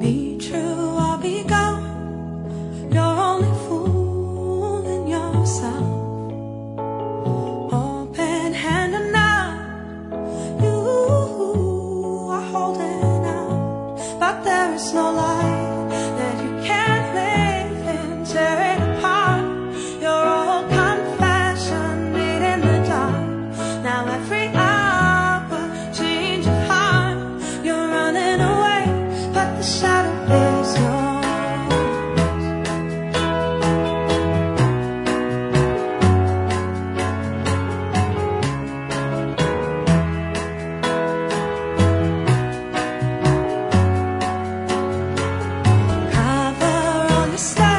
Be true or be gone. You're only fooling yourself. Open-handed now, you are holding out, but there is no light that you can't live in. Tear it apart. Your old confession made in the dark. Now every hour, change of heart. You're running away, but the shadow is yours. Cover all your stuff.